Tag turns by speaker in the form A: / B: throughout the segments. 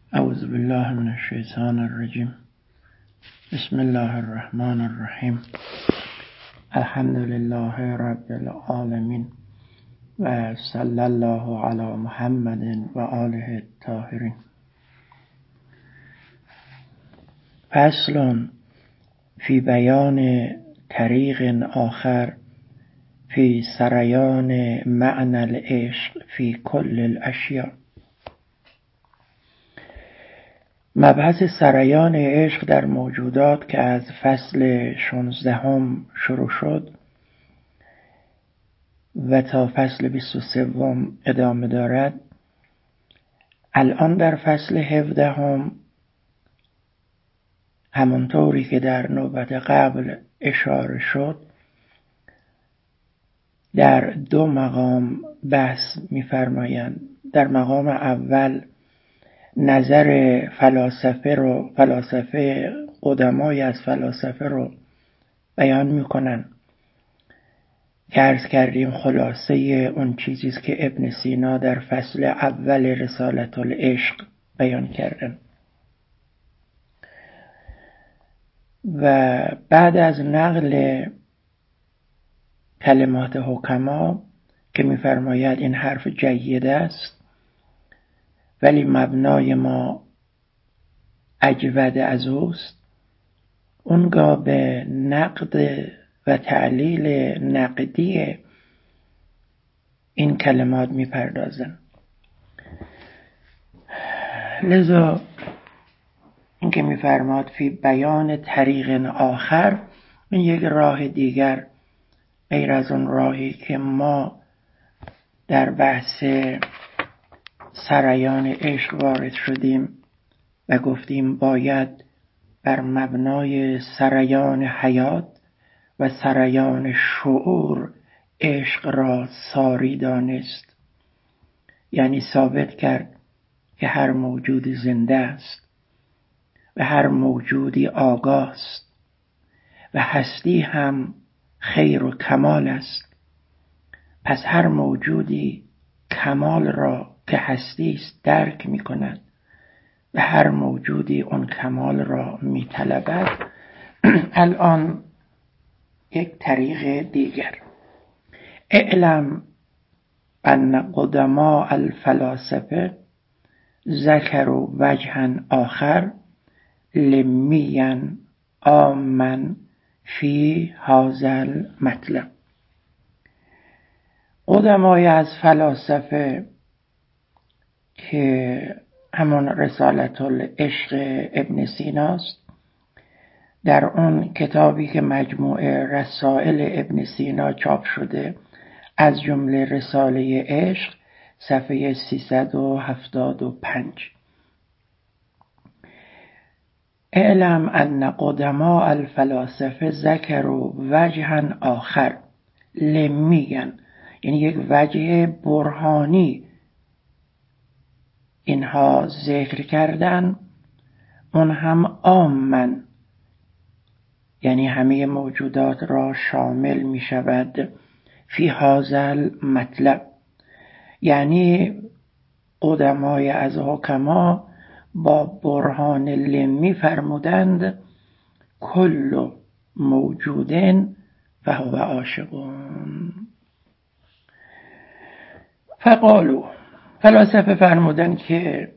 A: اعوذ بالله من الشیطان الرجیم. بسم الله الرحمن الرحیم. الحمد لله رب العالمین و صلی الله علی محمد و آله الطاهرین. فصل فی بیان طریق آخر فی سریان معنی العشق فی کل الاشیاء. مبحث سریان عشق در موجودات که از فصل 16 شروع شد و تا فصل 23 ادامه دارد، الان در فصل 17 همانطوری که در نوبت قبل اشاره شد در دو مقام بحث می‌فرمایند. در مقام اول نظر فلاسفه قدمای از فلاسفه رو بیان میکنن که عرض کردیم خلاصه اون چیزیست که ابن سینا در فصل اول رسالة العشق بیان کردن. و بعد از نقل کلمات حکما که میفرماید این حرف جید است ولی مبنای ما اجود از اوست، اونگاه به نقد و تعلیل نقدی این کلمات میپردازن. لذا این که میفرماد فی بیان طریق آخر، این یک راه دیگر غیر از اون راهی که ما در بحث سریان عشق وارد شدیم و گفتیم باید بر مبنای سریان حیات و سریان شعور عشق را ساری دانست، یعنی ثابت کرد که هر موجود زنده است و هر موجودی آگاه است و هستی هم خیر و کمال است. پس هر موجودی کمال را که هستی است درک می کند و هر موجودی اون کمال را می طلبد. الان یک طریق دیگر: اعلم ان قدماء الفلاسفه ذکروا وجها آخر لمیا عاما فی هذا المطلب. قدمای از فلاسفه که همون رسالة العشق ابن سیناست، در اون کتابی که مجموعه رسائل ابن سینا چاپ شده از جمله رساله عشق صفحه 375: اعلم ان قدماء الفلاسفه ذکروا وجها آخر لمیگن، یعنی یک وجه برهانی اینها ذکر کردن، اون هم عاماً یعنی همه موجودات را شامل می شود. فی هذا المطلب یعنی قدمای از حکما با برهان لمی فرمودند کل موجود فهو عاشقون. فقالوا، فلاسفه فرمودند که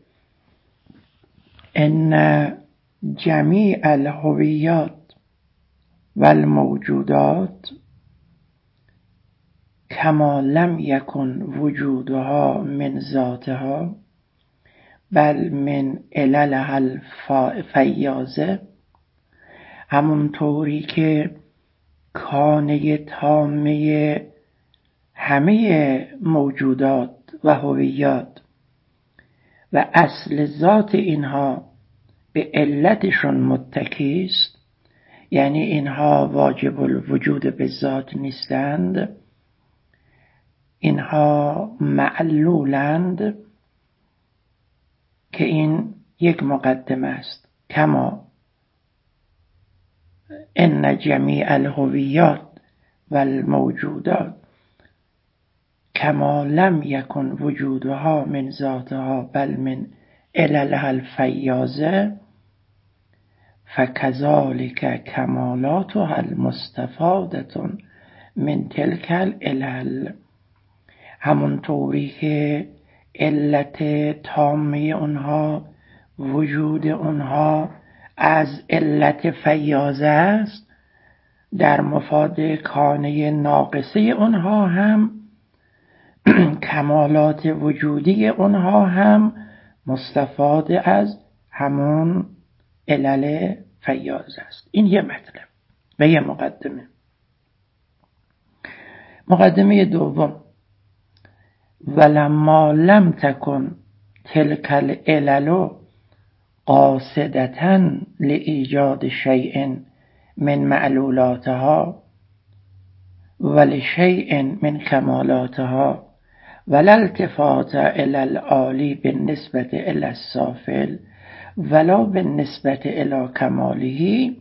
A: ان جمیع الهویات و الموجودات کما لم یکن وجودها من ذاتها بل من عللها الفیاضه، همونطوری که کانه تامه همه موجودات و هویات و اصل ذات اینها به علتشون متکی است، یعنی اینها واجب الوجود به ذات نیستند، اینها معلولند، که این یک مقدمه است. کما ان جمیع الهویات و الموجودات کما لم یکن وجودها من ذاتها بل من عللها الفیاضه فکذالک کمالاتها المستفاده من تلک العلل. همونطوری که علت تامه اونها، وجود اونها از علت فیاضه است، در مفاد کانه ناقصه اونها هم کمالات وجودی اونها هم مستفاد از همون علل فیاضه است. این یه مطلب و یه مقدمه. مقدمه دوم، ولما لم تکن تلک العلل قاصدة لإيجاد شيء من معلولاتها ولشيء من كمالاتها ولا التفات إلى العالی بالنسبة إلى السافل ولا بالنسبة إلى کماله.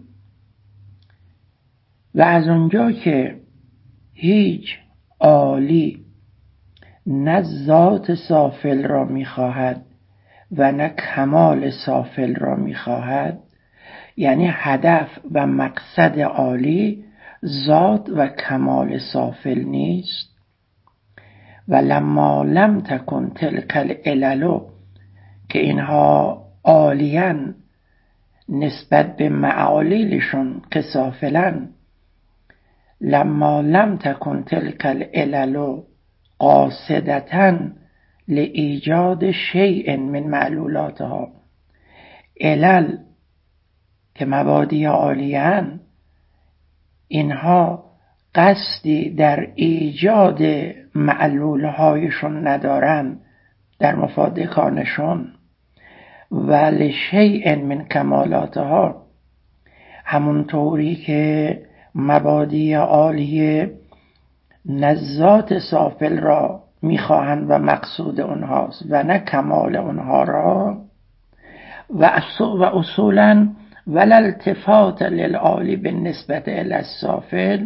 A: و از اونجا که هیچ عالی نه ذات سافل را میخواهد و نه کمال سافل را میخواهد، یعنی هدف و مقصد عالی ذات و کمال سافل نیست. و لما لم تکن تلک العلل، که اینها عالیان نسبت به معالیلشون که سافلن، لما لم تکن تلک العلل قاصدة لإیجاد شیء من معلولاتها، علل که مبادی عالیان اینها قصدی در ایجاد معلولهایشون ندارن در مفاد کانشون، و لشیء من کمالاتها، همونطوری که مبادی عالیه نه ذات سافل را میخواهند و مقصود اونهاست و نه کمال اونها را. و اصولا ولا التفات للعالی بالنسبة الى السافل،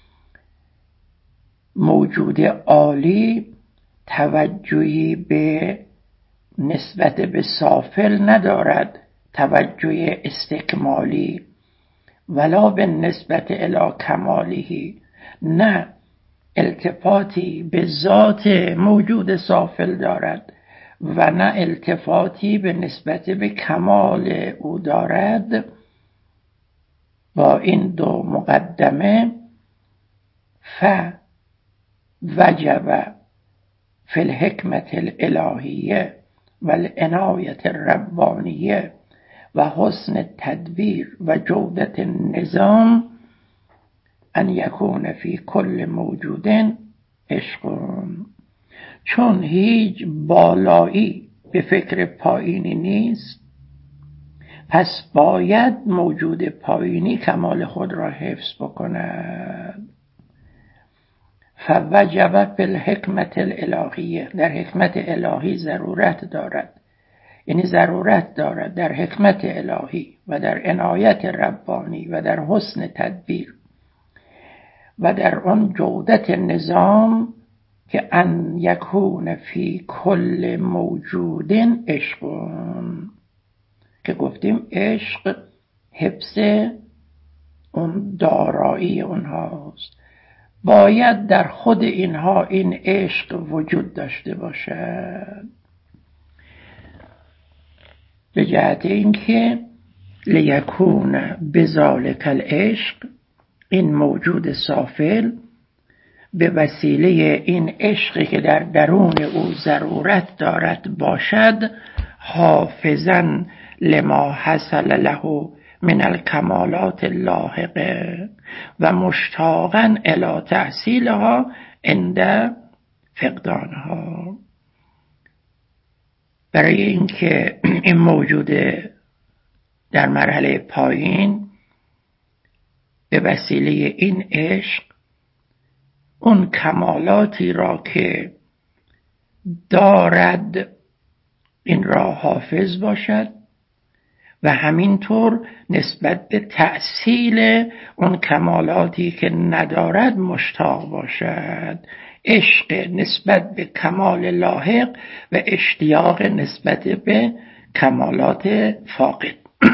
A: موجود عالی توجهی به نسبت به سافل ندارد، توجه استکمالی، ولا بالنسبة الى کماله، نه التفاتی به ذات موجود سافل دارد و نه التفاتی به نسبت به کمال او دارد. با این دو مقدمه فوجب فی الحکمت الالهیه و العنایت الربانیه و حسن التدبیر و جودت النظام ان یکون فی کل موجود عشق. چون هیچ بالایی به فکر پایینی نیست، پس باید موجود پایینی کمال خود را حفظ بکند. فوجب فی الحکمت الالهیه، در حکمت الهی ضرورت دارد، یعنی ضرورت دارد در حکمت الهی و در عنایت ربانی و در حسن تدبیر و در آن جودت نظام که ان یکون فی کل موجود عشق، که گفتیم عشق حفظ اون دارایی اونهاست. باید در خود اینها این عشق وجود داشته باشد، به جهت اینکه لیکون بذالک العشق، این موجود سافل به وسیله این عشقی که در درون او ضرورت دارد باشد، حافظا لما حصل له من الکمالات اللاحقه و مشتاقا الی تحصیلها عند فقدانها. برای اینکه این موجود در مرحله پایین به وسیله این عشق اون کمالاتی را که دارد این را حافظ باشد و همینطور نسبت به تأصیل اون کمالاتی که ندارد مشتاق باشد. عشق نسبت به کمال لاحق و اشتیاق نسبت به کمالات فاقد.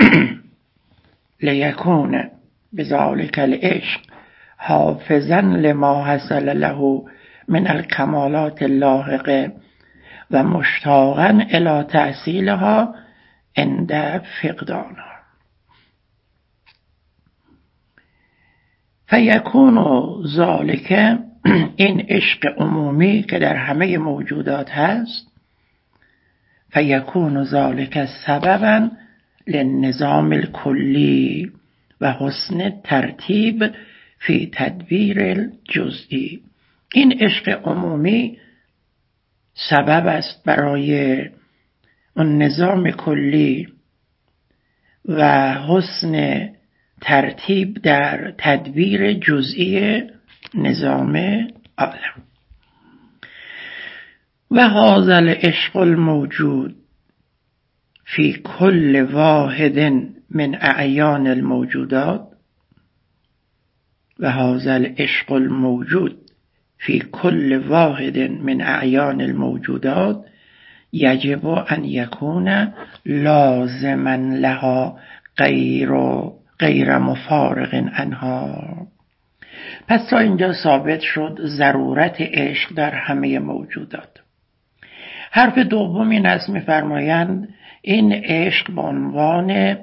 A: لیکون بذالک العشق حافظا لما حصل له من الکمالات اللاحقه و مشتاقا الی تحصیلها عند فقدانها. فیکون ذالک، این عشق عمومی که در همه موجودات هست، فیکون ذالک سببا للنظام الکلی و حسن ترتیب فی تدبیر الجزئی. این عشق عمومی سبب است برای اون نظام کلی و حسن ترتیب در تدبیر جزئی نظام عالم. و هذا العشق الموجود فی کل واحد من اعیان الموجودات، و هذا العشق الموجود فی کل واحد من اعیان الموجودات یجب ان یکون لازما لها غیر مفارق عنها. پس تا اینجا ثابت شد ضرورت عشق در همه موجودات. حرف دوم این است، می‌فرمایند این عشق به عنوان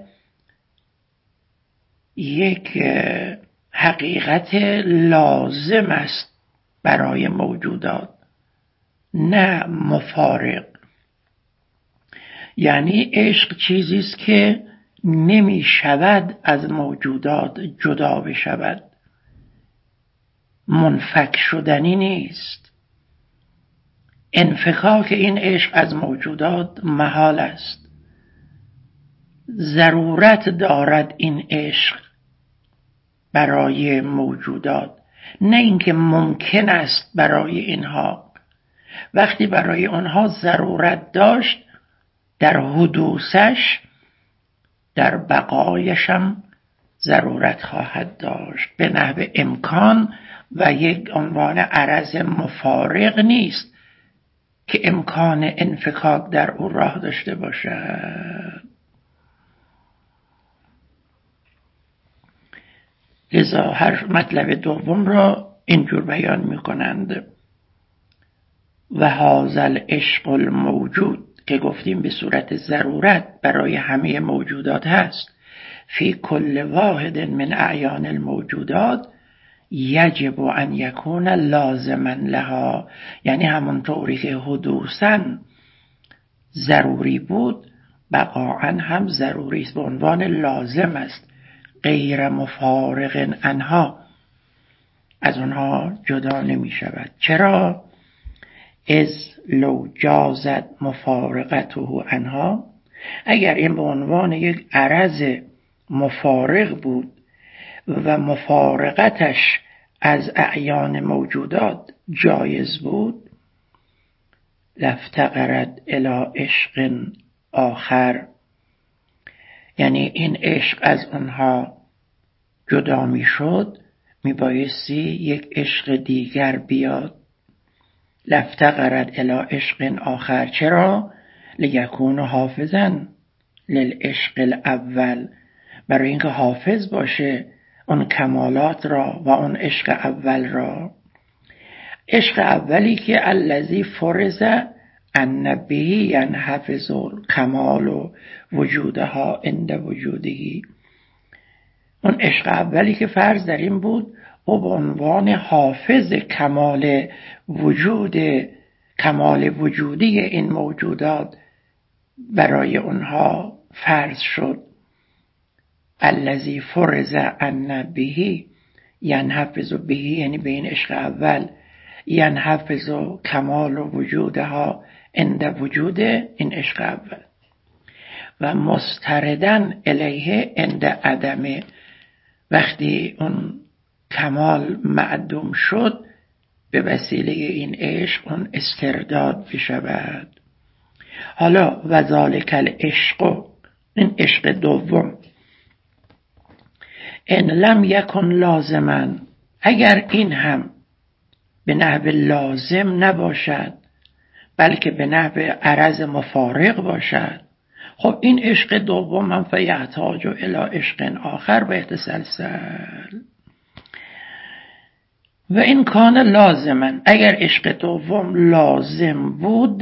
A: یک حقیقت لازم است برای موجودات، نه مفارق. یعنی عشق چیزی است که نمی شود از موجودات جدا بشود، منفک شدنی نیست. انفکاک این عشق از موجودات محال است. ضرورت دارد این عشق برای موجودات، نه اینکه ممکن است برای اینها. وقتی برای آنها ضرورت داشت، در حدوثش در بقایشم ضرورت خواهد داشت به نحو امکان و یک عنوان عرض مفارق نیست که امکان انفکاک در او راه داشته باشد. لذا هر مطلب دوم را اینجور بیان می کنند. و هذا العشق الموجود که گفتیم به صورت ضرورت برای همه موجودات هست، فی کل واحد من اعیان الموجودات یجب ان یکون لازما لها، یعنی همونطوری که حدوثاً ضروری بود بقاعاً هم ضروری است، به عنوان لازم است، غیر مفارق عنها، از آنها جدا نمی شود. چرا؟ از لو جازت مفارقته عنها، اگر این به عنوان یک عرض مفارق بود و مفارقتش از اعیان موجودات جایز بود، لافتقرت الی عشق آخر، یعنی این عشق از اونها جدا می شد، می بایستی یک عشق دیگر بیاد. لافتقرت الی عشق آخر. چرا؟ لیکون حافظا للعشق الاول، برای اینکه حافظ باشه اون کمالات را و اون عشق اول را. عشق اولی که الذی فرض ان به ینحفظ الکمال وجودها عند وجوده، اون عشق اولی که فرض در این بود او به عنوان حافظ کمال وجودی این موجودات برای اونها فرض شد. الذی فرض ان به ینحفظ به، یعنی به این عشق اول، ینحفظ کمال وجودها عند وجود این عشق اول و مستردن الیه عند عدمه، وقتی اون کمال معدوم شد به وسیله این عشق اون استرداد بشود. حالا و ذالک العشق، این عشق دوم، ان لم یکن لازما، اگر این هم به نحو لازم نباشد بلکه به نحو عرض مفارق باشد، خب این عشق دوم من فیحتاج الی عشق آخر بهتسلسل و این کان لازما، اگر عشق دوم لازم بود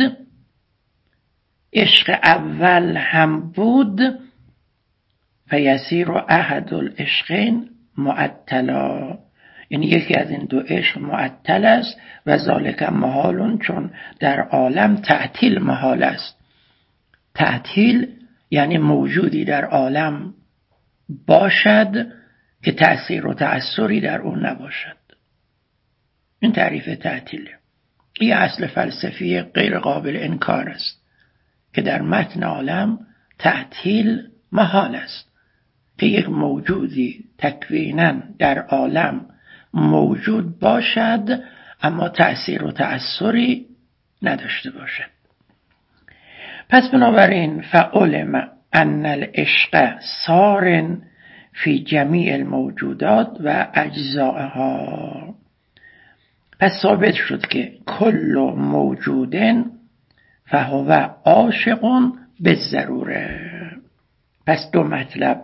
A: عشق اول هم بود، فیسیر احد العشقین معطلا، یعنی یکی از این دو عشق معطل است و ذالک محال، چون در عالم تعطیل محال است. تعطیل یعنی موجودی در عالم باشد که تأثیر و تأثری در اون نباشد. این تعریف تعطیله. این اصل فلسفی غیر قابل انکار است که در متن عالم تعطیل محال است، که یک موجودی تکویناً در عالم موجود باشد اما تأثیر و تأثری نداشته باشد. پس بنابراین فعلم ان العشق صار فی جمیع الموجودات و اجزائها، پس ثابت شد که کل موجود فهو عاشق بالضروره. پس دو مطلب،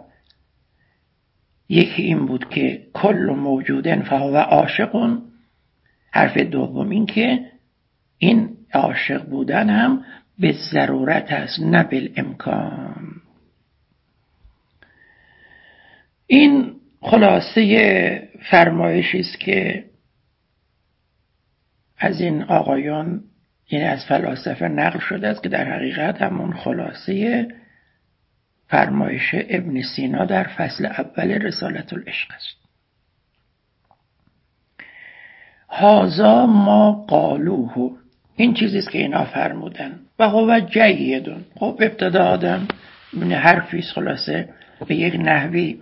A: یکی این بود که کل موجود فهو عاشق، حرف دوم این که این عاشق بودن هم به ضرورت است نه بالامکان. این خلاصه فرمایشی است که از این آقایان، یعنی از فلاسفه نقل شده است، که در حقیقت همون خلاصه فرمایش ابن سینا در فصل اول رسالة العشق است. هذا ما قالوه، این چیزی است که اینا فرمودن. و هو جید. خب ابتدا آدم حرفی خلاصه به یک نحوی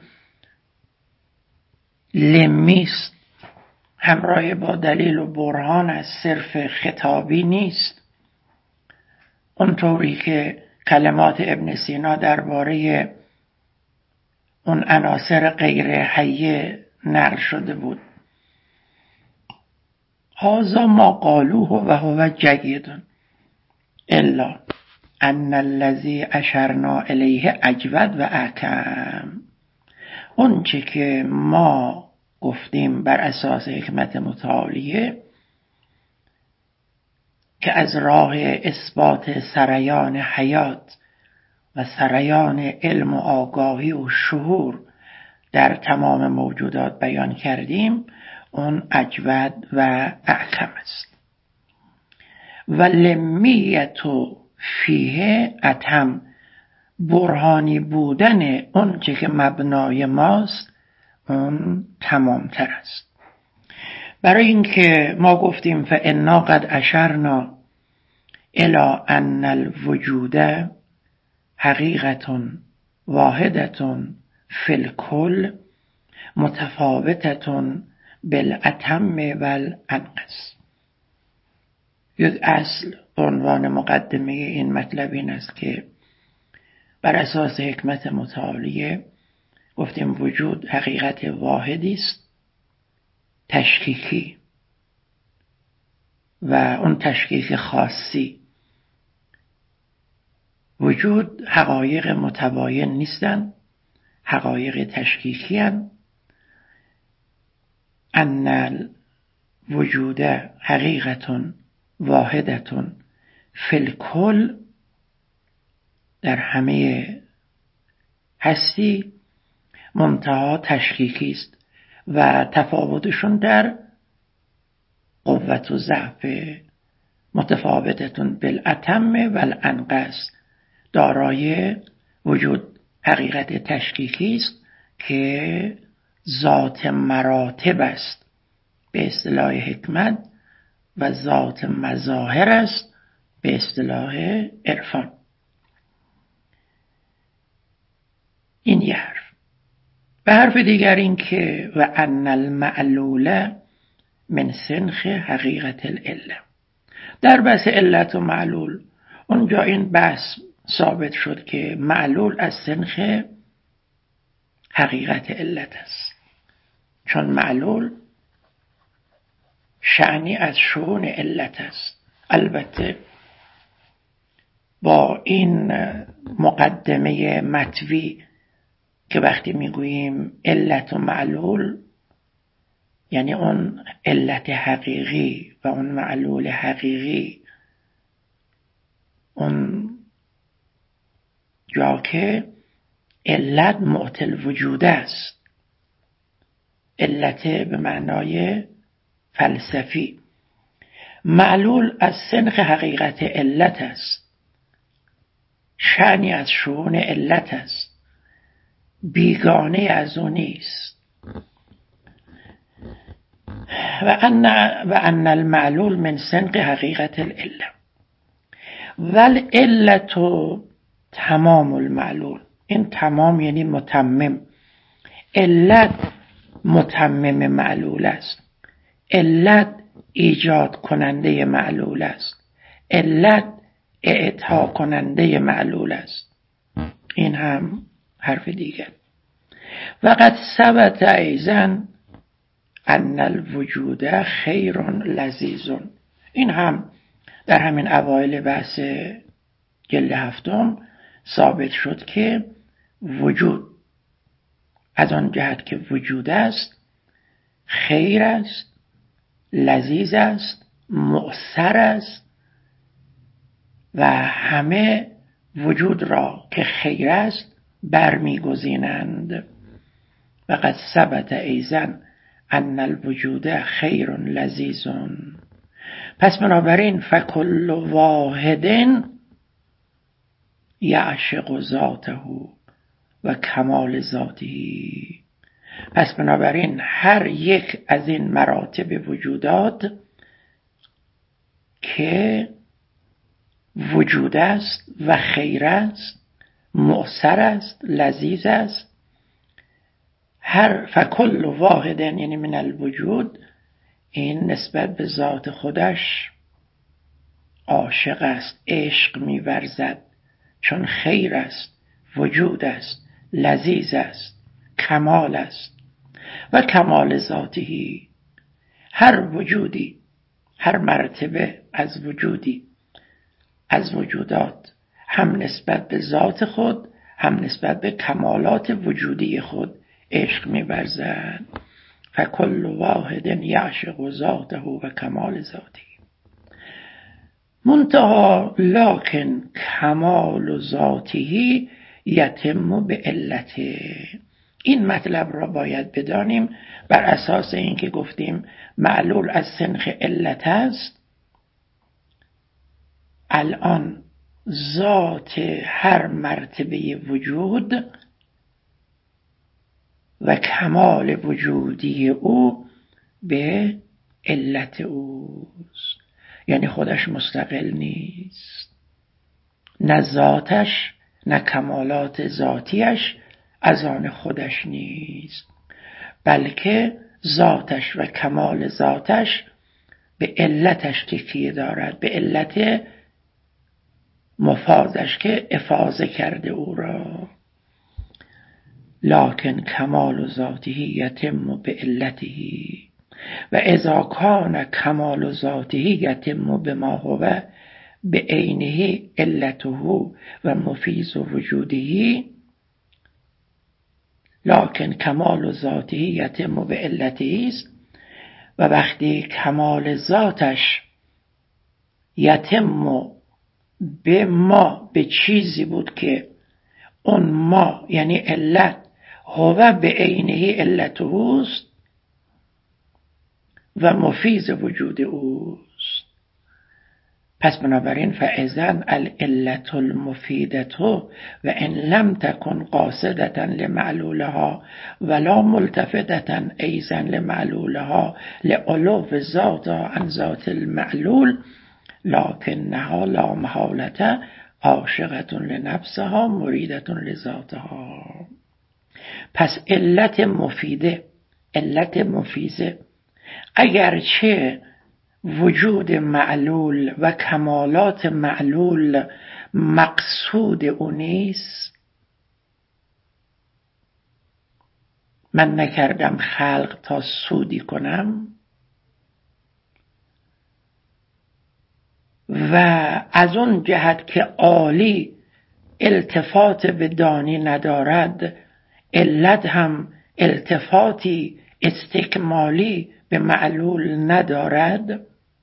A: لمیست، همراه با دلیل و برهان، از صرف خطابی نیست، اونطوری که کلمات ابن سینا درباره اون عناصر غیر حیه نقل شده بود. هذا ما قالوه و هو جید الا ان الذی اشرنا الیه اجود و احکم، اون چه که ما گفتیم بر اساس حکمت متعالیه که از راه اثبات سریان حیات و سریان علم و آگاهی و شعور در تمام موجودات بیان کردیم، اون اجود و احکم است. و لمیت فیه اتم، برهانی بودن اون چه که مبنای ماست اون تمامتر است. برای اینکه ما گفتیم فانا قد اشرنا الی ان الوجود حقیقة واحدة فی الکل متفاوتة بالاتم والانقص. یک اصل عنوان مقدمه این مطلب این است که بر اساس حکمت متعالیه گفتیم وجود حقیقت واحدی است، تشکیکی، و اون تشکیک خاصی. وجود حقایق متباین نیستن، حقایق تشکیکی هستند. ان الوجود حقیقة واحدة فی الکل، در همه هستی، منتها تشکیکی است و تفاوتشون در قوت و ضعف، متفاوتتون بالاتم والانقص. دارای وجود حقیقت تشکیکی است که ذات مراتب است به اصطلاح حکمت و ذات مظاهر است به اصطلاح عرفان. این یه حرف. و حرف دیگر این که و ان المعلول من سنخ حقیقت العله. در بحث علت و معلول اونجا این بحث ثابت شد که معلول از سنخ حقیقت علت است، چون معلول شأنی از شؤون علت است. البته با این مقدمه مطوی که وقتی میگوییم علت و معلول یعنی اون علت حقیقی و اون معلول حقیقی، اون جا که علت معطل وجود است، علت به معنای فلسفی، معلول از سنخ حقیقت علت است، شأنی از شؤون علت است، بیگانه از او نیست. و ان المعلول من سنخ حقیقت العله والعلت تمام المعلول. این تمام یعنی متمم. علت متمم معلول است، علت ایجاد کننده معلول است، علت اعطا کننده معلول است. این هم حرف دیگر. و قد ثبت ایضا ان الوجود خیر لذیذ. این هم در همین اوایل بحث جلد هفتم ثابت شد که وجود از آن جهت که وجود است خیر است، لذیذ است، مؤثر است و همه وجود را که خیر است برمیگزینند. و قد ثبت ایضا ان الوجود خیر لذیذ. پس بنابراین فکل واحد یعشق ذاته و کمال ذاته. پس بنابراین هر یک از این مراتب وجودات که وجود است و خیر است، مؤثر است، لذیذ است، هر فکل واحد یعنی من الوجود، این نسبت به ذات خودش عاشق است، عشق می‌ورزد، چون خیر است، وجود است، لذیذ است، کمال است. و کمال ذاتی، هر وجودی، هر مرتبه از وجودی از وجودات هم نسبت به ذات خود هم نسبت به کمالات وجودی خود عشق می‌ورزد. فکل واحد یعشق ذاته و کمال ذاته. منتها لکن کمال ذاته یتم به علته. این مطلب را باید بدانیم بر اساس اینکه گفتیم معلول از سنخ علت است. الان ذات هر مرتبه وجود و کمال وجودی او به علت اوست، یعنی خودش مستقل نیست، نه ذاتش نه کمالات ذاتیش از آن خودش نیست، بلکه ذاتش و کمال ذاتش به علتش تکیه دارد، به علت مفازش که افاضه کرده او را. لکن کمال ذاته یتم به علته و اذا کان کمال ذاته یتم بما هو به عینه علته و مفیز وجوده. لکن کمال ذاته یتم به علته است و وقتی کمال ذاتش یتم به ما، به چیزی بود که اون ما یعنی علت هو به عینه علته است و مفیز وجود اوست. پس بنابراین فاذن العلة المفیدة و ان لم تکن قاصدة لمعلولها ولا ملتفتة ایضا لمعلولها لعلو ذات عن ذات المعلول لکنها لا محالة عاشقة لنفسها مریدة لذاتها. پس علت مفیده، علت مفیزه، اگرچه وجود معلول و کمالات معلول مقصود او نیست، من نکردم خلق تا سودی کنم، و از اون جهت که عالی التفات به دانی ندارد، علت هم التفاتی استکمالی به معلول ندارد.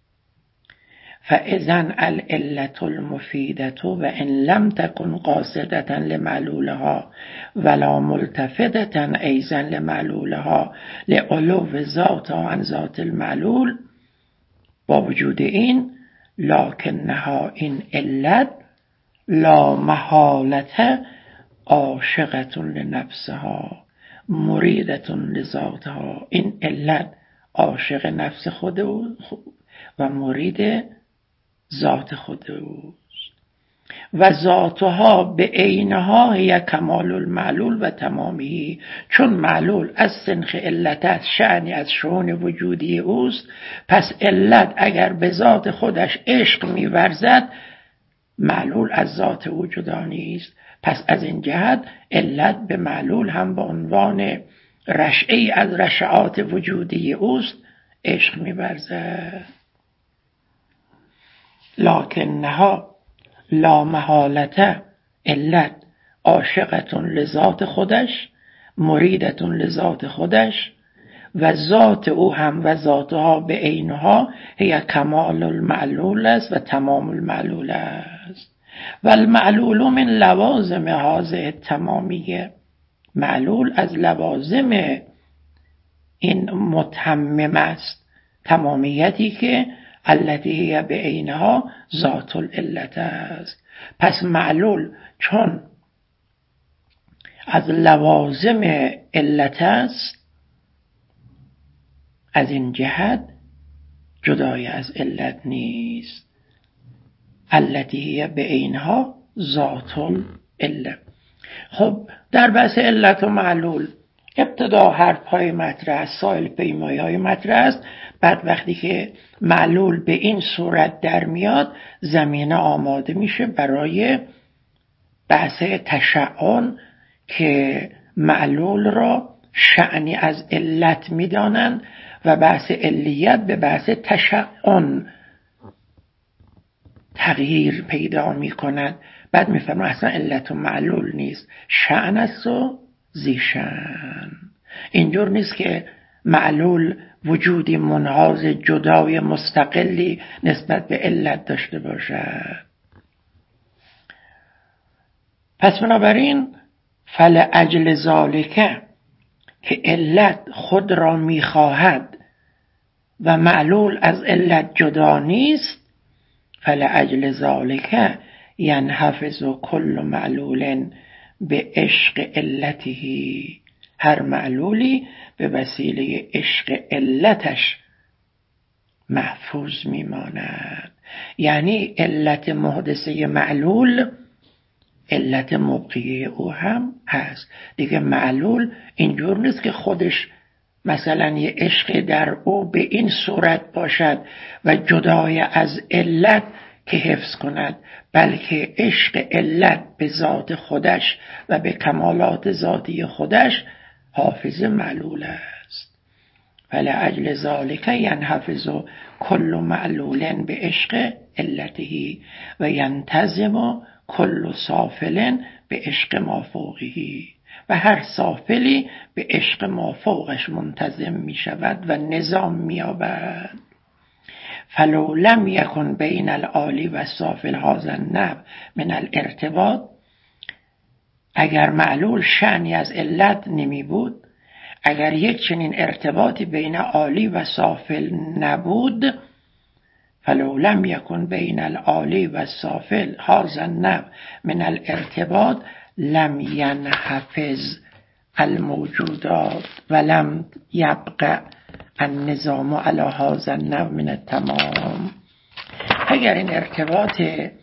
A: فاذن العلة المفیدة و ان لم تكن قاصدة لمعلولها ولا ملتفتة ایضا لمعلولها لعلو ذاتها عن ذات المعلول، با وجود این لکنها این علت لا محالة عاشقة لنفسها مریدة لذاتها، این علت عاشق نفس خود و مرید ذات خود اوست. و ذاتها به عینها هی کمال المعلول و تمامی، چون معلول از سنخ علت است، شأنی از شؤون وجودی اوست، پس علت اگر به ذات خودش عشق می‌ورزد معلول از ذات او جدا نیست. پس از این جهت علت به معلول هم به عنوان رشعه‌ای از رشعات وجودی اوست عشق می‌ورزد. لکنها لا محالة، علت عاشقة لذات خودش، مریدة لذات خودش، و ذات او هم و ذاتها به عینها هی کمال المعلول است و تمام المعلول است. و المعلول من لوازم هذه التمامیه، معلول از لوازم این متمم است، تمامیتی که التي هی به عینها ذات العلت است. پس معلول چون از لوازم علت است، از این جهت جدای از علت نیست. التي هی به عینها ذات العلت. خب در بحث علت و معلول ابتدا حرف های مطرح است، سائل پیمایی های مطرح است. بعد وقتی که معلول به این صورت در میاد زمینه آماده میشه برای بحث تشعن که معلول را شأنی از علت میدانند و بحث علیت به بحث تشعن تغییر پیدا میکند. بعد میفرما اصلا علت و معلول نیست، شأن است و زیشن. اینجور نیست که معلول وجودی منحاز جدای مستقلی نسبت به علت داشته باشد. پس بنابراین فلأجل ذالک که علت خود را میخواهد و معلول از علت جدا نیست، فلأجل ذالک ینحفظ کل معلول به عشق علته، هر معلولی به وسیله عشق علتش محفوظ میماند. یعنی علت محدثه معلول علت مبقیه او هم هست دیگه. معلول اینجور نیست که خودش مثلا یه عشق در او به این صورت باشد و جدای از علت که حفظ کند، بلکه عشق علت به ذات خودش و به کمالات ذاتی خودش حافظ معلول است. فلأجل ذالک ینحفظ کل معلول به عشق علته و ینتظم کل سافل به عشق ما فوقه، و هر سافلی به عشق ما فوقش منتظم می شود و نظام می یابد. فلو لم یکن بین العالی و السافل هذا النوع من الارتباط، اگر معلول شأنی از علت نمی بود، اگر یک چنین ارتباطی بین عالی و سافل نبود، فلو لم یکن بین العالی و السافل هذا النوع من الارتباط لم ینحفظ الموجودات ولم یبقى النظام علی هذا النوع من التمام. اگر این ارتباط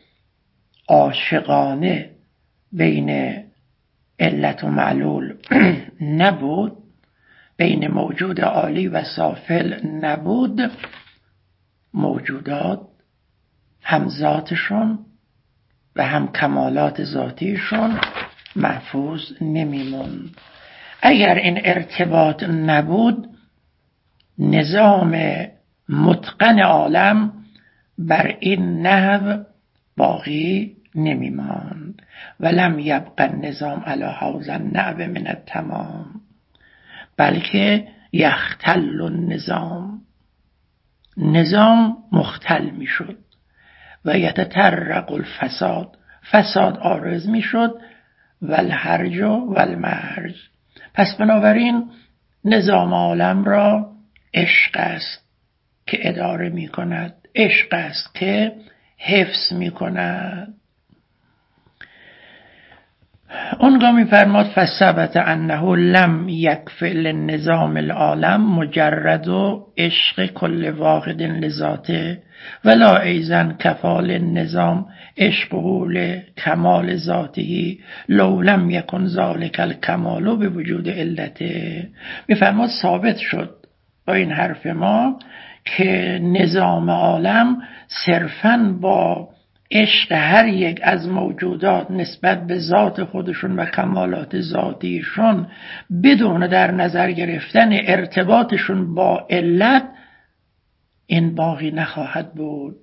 A: عاشقانه بین علت و معلول نبود، بین موجود عالی و سافل نبود، موجودات هم ذاتشون و هم کمالات ذاتیشون محفوظ نمیموند. اگر این ارتباط نبود، نظام متقن عالم بر این نحو باقی نمیماند. ولم یبق النظام علی هذا النحو من التمام، بلکه یختل النظام، نظام مختل میشد و یتطرق الفساد، فساد عارض میشد و الهرج و المرج. پس بنابراین نظام عالم را عشق است که اداره می کند، عشق است که حفظ می کند. اونگاه می فرماد فثبت انه لم یکفی للنظام العالم مجرد و عشق کل واحد لذاته ولا ایضا کفال النظام عشقه لکمال ذاته لو لم یکن ذلک الکمال به وجود علته. می فرماد ثابت شد با این حرف ما که نظام عالم صرفاً با عشق هر یک از موجودات نسبت به ذات خودشون و کمالات ذاتیشون بدون در نظر گرفتن ارتباطشون با علت این باقی نخواهد بود.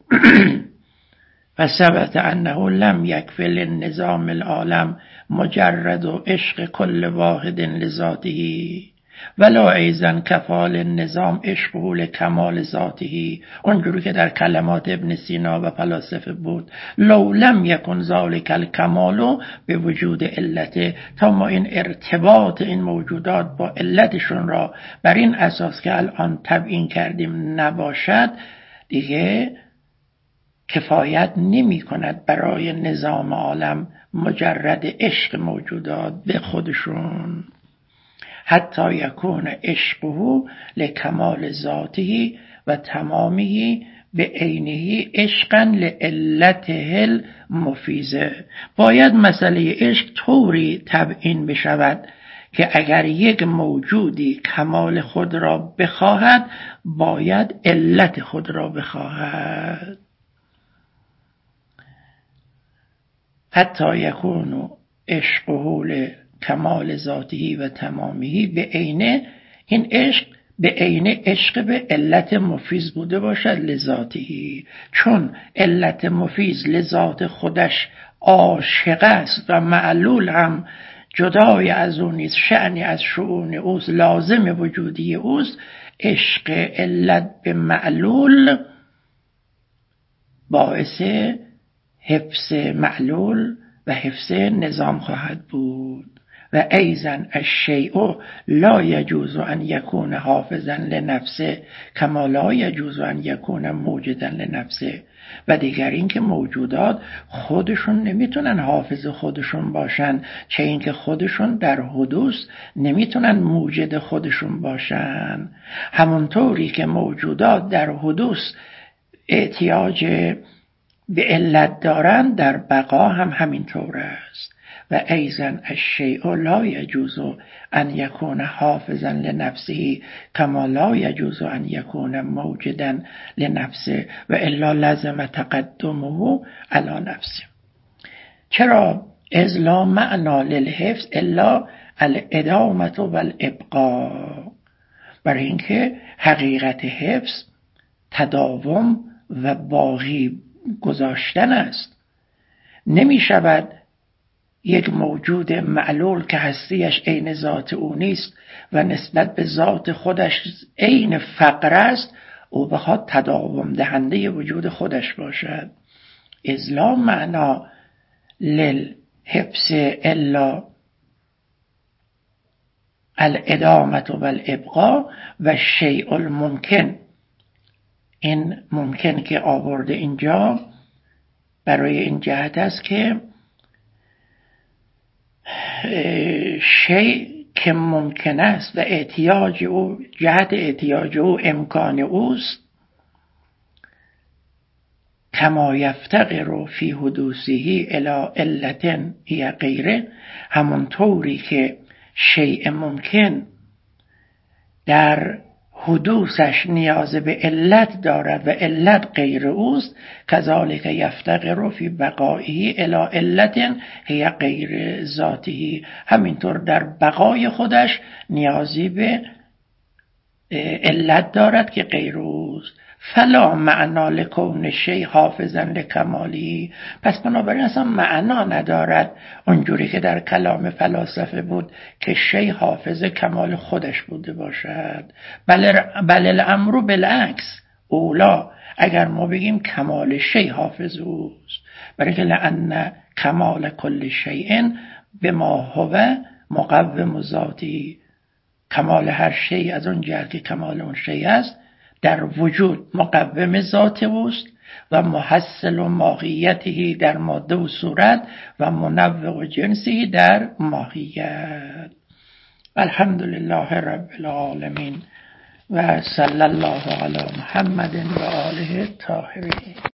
A: فثبت انه لم یکفی للنظام العالم مجرد و عشق کل واحد لذاته ولا ایضا کفال النظام عشقه لکمال ذاته، اونجوری که در کلمات ابن سینا و فلاسفه بود لو لم یکن ذلک الکمال به وجود علته، تا ما این ارتباط این موجودات با علتشون را بر این اساس که الان تبیین کردیم نباشد، دیگه کفایت نمی کند برای نظام عالم مجرد عشق موجودات به خودشون. حتی یکون عشقه لکمال ذاته و تمامی به عینه عشقا لعلته المفیزه. باید مسئله عشق طوری تبیین بشود که اگر یک موجودی کمال خود را بخواهد باید علت خود را بخواهد. حتی یکون عشقه کمال ذاتی و تمامی به عینه، این عشق به عینه عشق به علت مفیز بوده باشد لذاتی، چون علت مفیز لذات خودش عاشق است و معلول هم جدای از اون نیست، شأنی از شؤون اوست، لازم وجودی اوست. عشق علت به معلول باعث حفظ معلول و حفظ نظام خواهد بود. و ایضا الشیء لا یجوز ان یکون حافظا لنفسه کما لا یجوز ان یکون موجدا لنفسه. و دیگر این که موجودات خودشون نمیتونن حافظ خودشون باشن، چه این که خودشون در حدوث نمیتونن موجد خودشون باشن. همونطوری که موجودات در حدوث احتیاج به علت دارن در بقا هم همینطور است. و ایضا الشیء لا یجوز ان یکون حافظا لنفسه کما لا یجوز ان یکون موجدا لنفسه و الا لزم تقدمه علی نفسه. چرا؟ اذ لا معنی للحفظ الا الادامه و الابقاء. برای اینکه حقیقت حفظ تداوم و باقی گذاشتن است. نمی شود یک موجود معلول که هستیش عین ذات او نیست و نسبت به ذات خودش عین فقر است، او بخواد تداوم دهنده وجود خودش باشد. اذ لا معنا للحفظ الا الادامه و الابقاء و الشیء الممکن. این ممکن که آورده اینجا برای این جهت است که شیء که ممکن است و احتیاج او، جهت احتیاج او امکان اوست، کما یفتقر فی حدوثه الی علت هی غیره، همونطوری که شیء ممکن در حدوثش نیاز به علت دارد و علت غیر اوست، کذالک یفتقر فی بقائه الی علت هی غیر ذاته، همینطور در بقای خودش نیازی به علت دارد که غیر اوست. فلا معنا لکون شیء حافظا لکمالی. پس بنابراین اصلا معنا ندارد اونجوری که در کلام فلاسفه بود که شیء حافظ کمال خودش بوده باشد. بل الامر بالعکس اولا، اگر ما بگیم کمال شیء حافظ اوست، برای که لأن کمال کل شیء بما هو مقوم ذاتی، کمال هر شیء از اون جهت که کمال اون شیء است در وجود مقوم ذات اوست و محصل و ماهیتی در ماده و صورت و منوع و جنسی در ماهیت. الحمدلله رب العالمین و صلی الله علی محمد و آله الطاهرین.